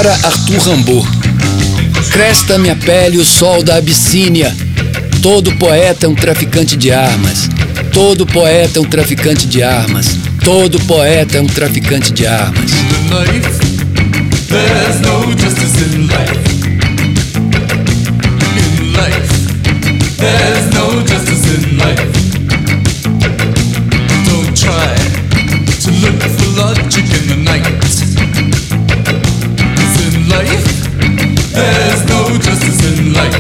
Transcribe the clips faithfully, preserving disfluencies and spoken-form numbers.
Para Arthur Rimbaud. Cresta minha pele o sol da Abissínia. Todo poeta é um traficante de armas. Todo poeta é um traficante de armas. Todo poeta é um traficante de armas. There's no justice in life. In life, there's no justice in life. Don't try to look for logic in the night. 'Cause in life, there's no justice in life.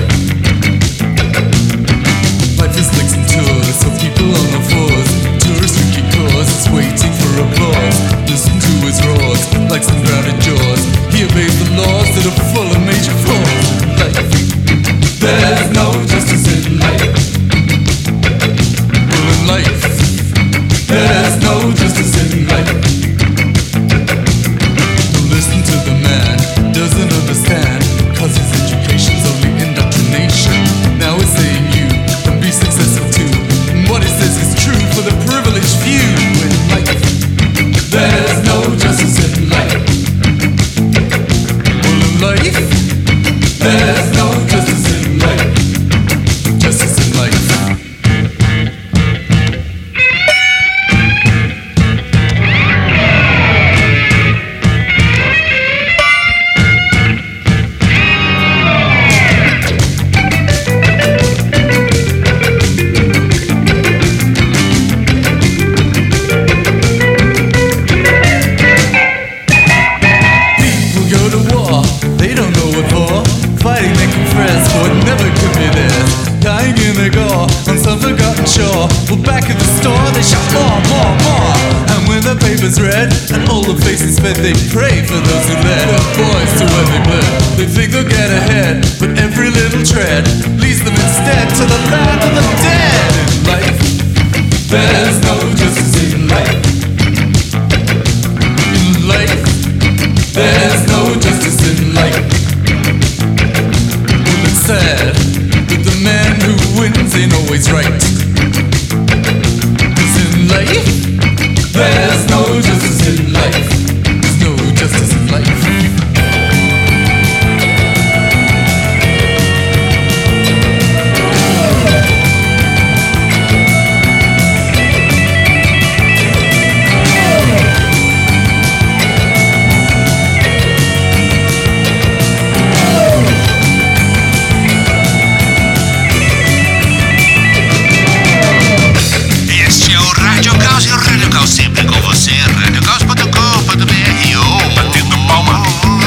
Life is like some tours, so people on the floors. Tourists drinking cause, waiting for applause. Listen to his roars, like some grounded jaws. He obeys the laws that are full of major flaws. Life, there's no justice in life. Well, in life, there's no justice in life. Listen to the man, doesn't understand, cause his education's only indoctrination. Now he's saying you can be successful too, and what he says is true for the privileged few. In life, there's no justice in life. Well, in life, there's no justice in life. Justice in life. Well, back at the store, they shout more, more, more. And when the paper's read and all the faces fed, they pray for those who led our boys to where they bled. They think they'll get ahead, but every little tread leads them instead to the land of the dead. In life, there's no justice in life. In life, there's no justice in life. Well, it's sad that the man who wins ain't always right. Life, there's no justice in life. There's no justice in life. Sempre com você, rádio caos ponto com ponto b r ou batendo palma,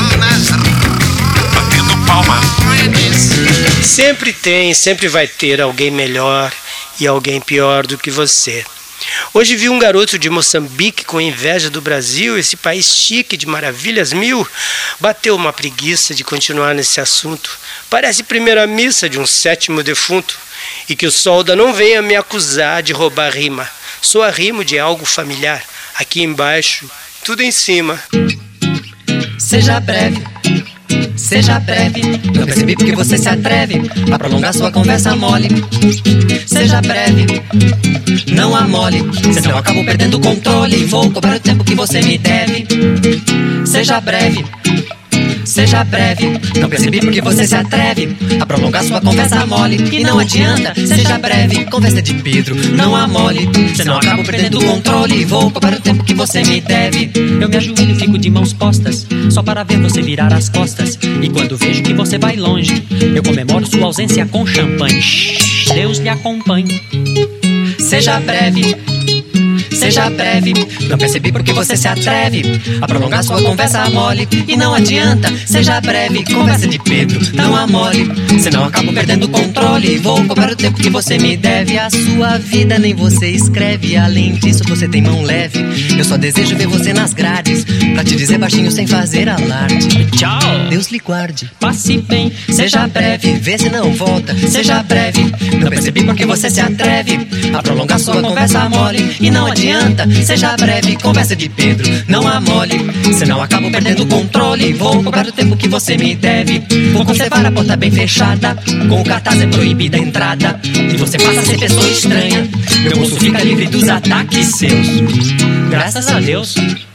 batendo palma. Sempre tem, sempre vai ter alguém melhor e alguém pior do que você. Hoje vi um garoto de Moçambique com inveja do Brasil, esse país chique de maravilhas mil. Bateu uma preguiça de continuar nesse assunto. Parece primeira missa de um sétimo defunto. E que o solda não venha me acusar de roubar rima. Sou arrimo de algo familiar. Aqui embaixo, tudo em cima. Seja breve, seja breve. Não percebi porque você se atreve a prolongar sua conversa mole. Seja breve, não amole, senão eu acabo perdendo o controle. Vou cobrar o tempo que você me deve. Seja breve, seja breve. Não percebi porque você se atreve a prolongar sua conversa mole. E não adianta, seja breve. Conversa de Pedro, não amole, senão eu acabo perdendo o controle. Vou cobrar o tempo que você me deve. Eu me ajoelho e fico de mãos postas, só para ver você virar as costas. E quando vejo que você vai longe, eu comemoro sua ausência com champanhe. Shhh, Deus lhe acompanhe. Seja breve, seja breve. Não percebi porque você se atreve a prolongar sua conversa mole. E não adianta, seja breve. Conversa de Pedro, não amole, senão acabo perdendo o controle. Vou cobrar o tempo que você me deve. A sua vida nem você escreve. Além disso você tem mão leve. Eu só desejo ver você nas grades pra te dizer baixinho sem fazer alarde. Tchau, Deus lhe guarde, passe bem. seja breve, vê se não volta. Seja breve, não percebi porque você se atreve a prolongar sua conversa mole. E não adianta, seja breve. Conversa de Pedro, não amole, senão acabo perdendo o controle. Vou cobrar o tempo que você me deve. Vou conservar a porta bem fechada, com o cartaz é proibida a entrada. E você passa a ser pessoa estranha. Meu bolso fica livre dos ataques seus. Graças a Deus.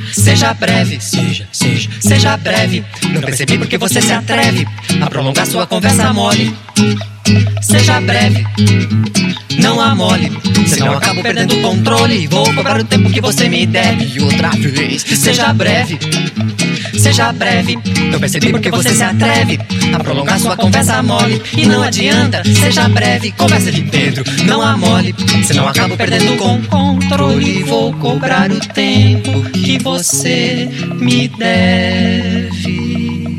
Seja breve, seja, seja, seja breve. Não percebi porque você se atreve a prolongar sua conversa mole. Seja breve, não amole, senão eu acabo perdendo o controle. Vou cobrar o tempo que você me deve. E outra vez, seja breve, seja breve. Eu percebi porque você se atreve a prolongar sua conversa mole. E não adianta, seja breve, conversa de Pedro, não amole, senão eu acabo perdendo o controle. Vou cobrar o tempo que você me deve.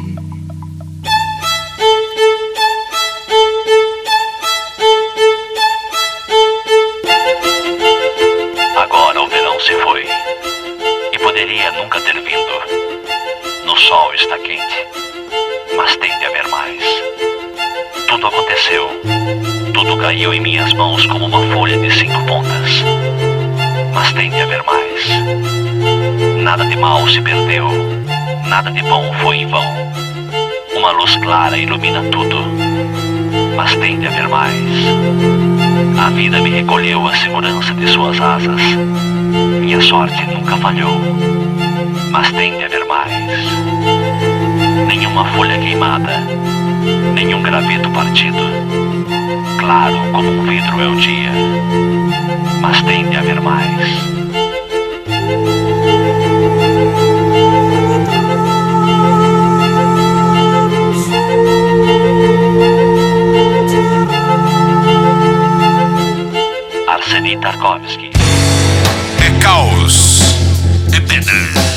Se foi e poderia nunca ter vindo. No sol está quente, mas tem de haver mais. Tudo aconteceu, tudo caiu em minhas mãos como uma folha de cinco pontas. Mas tem de haver mais. Nada de mal se perdeu, nada de bom foi em vão. Uma luz clara ilumina tudo, mas tem de haver mais. A vida me recolheu à segurança de suas asas. Minha sorte nunca falhou, mas tem de haver mais. Nenhuma folha queimada, nenhum graveto partido. Claro como um vidro é o dia, mas tem de haver mais. Arseny Tarkovsky. É caos, é pena.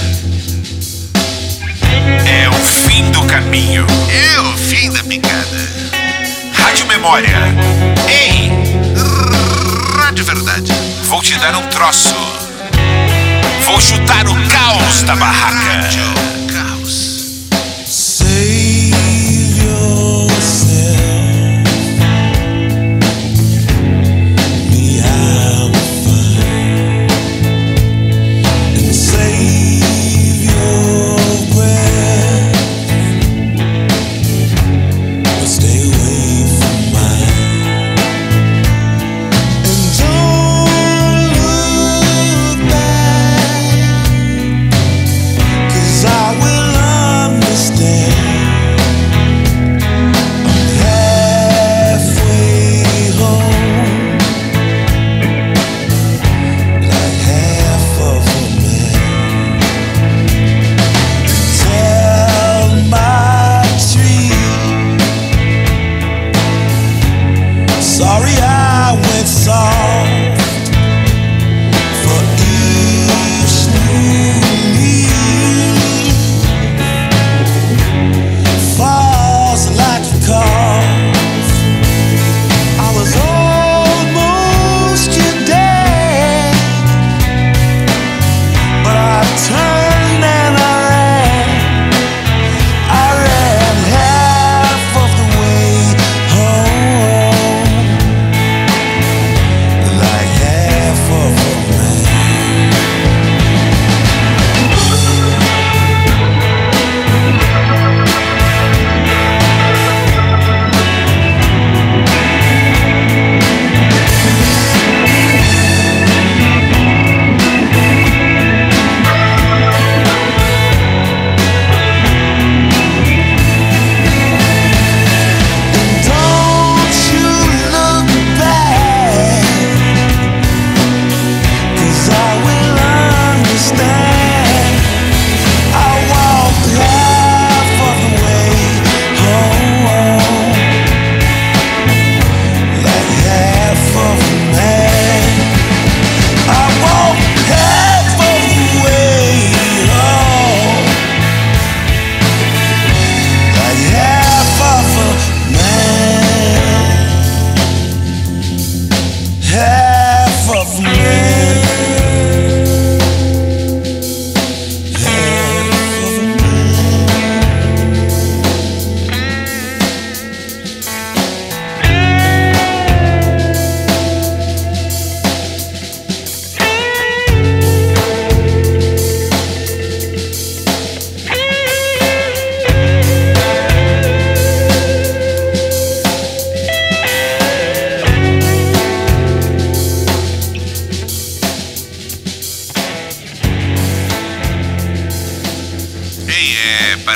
É o fim do caminho. É o fim da picada. Rádio Memória. Ei, Rádio Verdade. Vou te dar um troço. Vou chutar o caos da barraca. Rádio Caos. Save yourself. I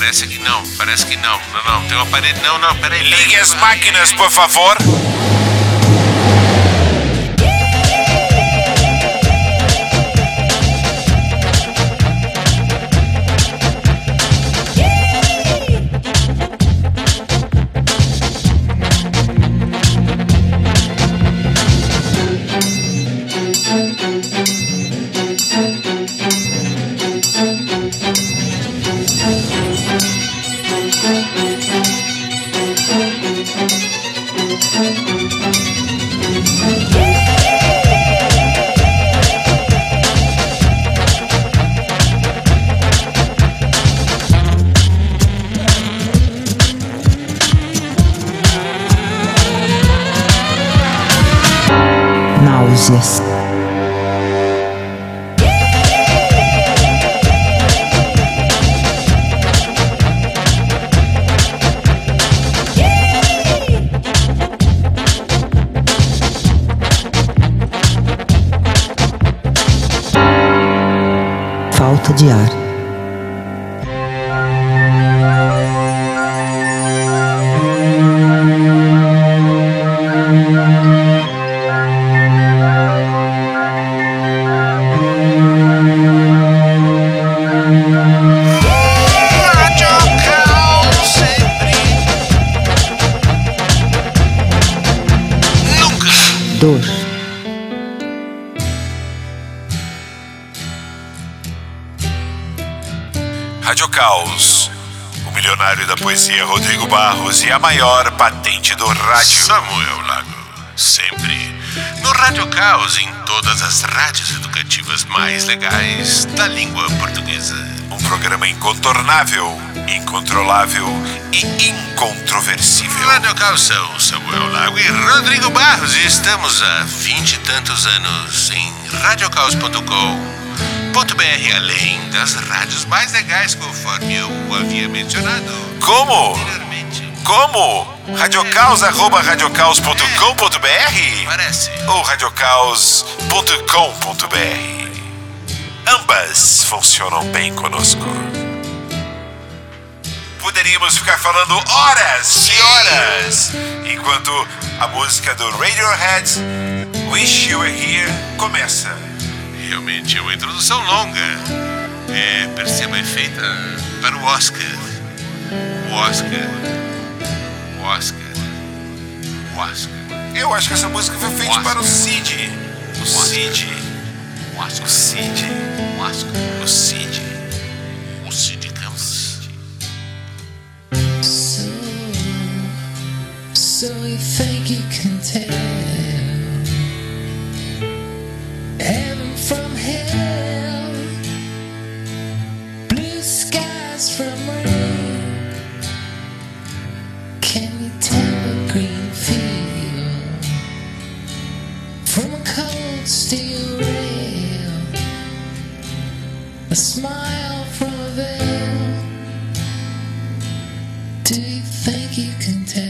Parece que não, parece que não. Não, não, tem uma parede. Não, não, peraí. Ligue as máquinas, por favor. Náuseas. Falta de ar. Dor. Rádio Caos, o milionário da poesia Rodrigo Barros e a maior patente do rádio Samuel Lago. Sempre no Rádio Caos, em todas as rádios educativas mais legais da língua portuguesa. Um programa incontornável, incontrolável e incontroversível. Rádio Caos são Samuel Lago e Rodrigo Barros e estamos há vinte e tantos anos em radiocaos ponto com ponto br, além das rádios mais legais, conforme eu havia mencionado. Como? Como? radiocaos arroba radiocaos ponto com ponto br? Parece. Ou radiocaos ponto com ponto br. Ambas funcionam bem conosco. Poderíamos ficar falando horas e horas, enquanto a música do Radiohead, Wish You Were Here, começa. Realmente é uma introdução longa. É, perceba, é feita para o Oscar. O Oscar. O Oscar. O Oscar. Eu acho que essa música foi feita para o Cid. O Cid. O Oscar. O Cid. O Oscar. O Cid. O Cid Campos. So, so you think you can tell heaven from hell, blue skies from rain? Can you tell a green field from a cold steel rail? A smile from a veil. Do you think you can tell?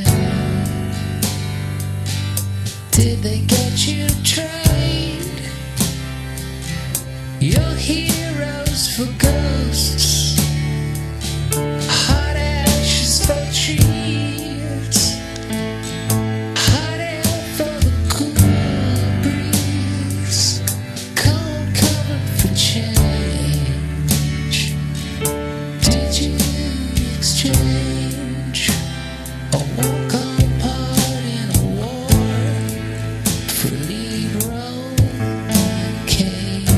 Did they get you trained? You're heroes for ghosts, hot ashes for trees, hot air for the cool breeze, cold covered for change. Did you exchange a walk on part in a war for lead role in a cage?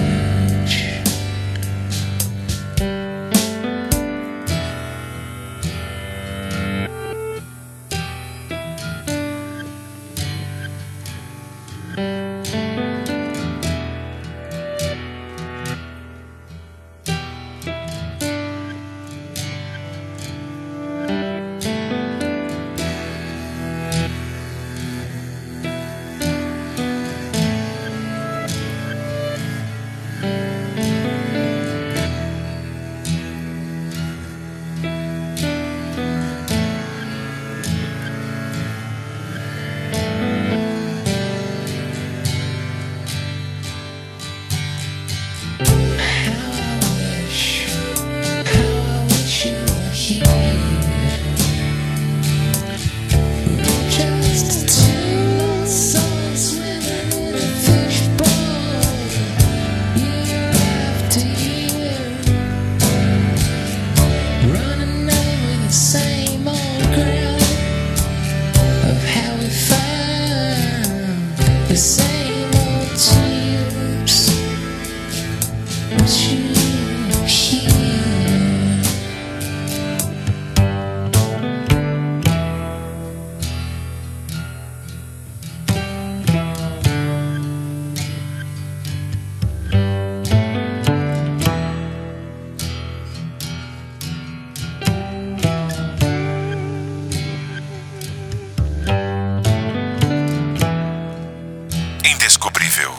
Indescobrível.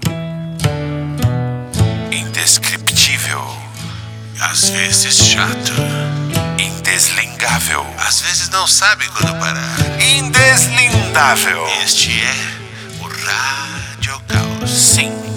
Indescriptível. Às vezes chato. Indeslingável. Às vezes não sabe quando parar. Indeslindável. Este é o Rádio Caos. Sim.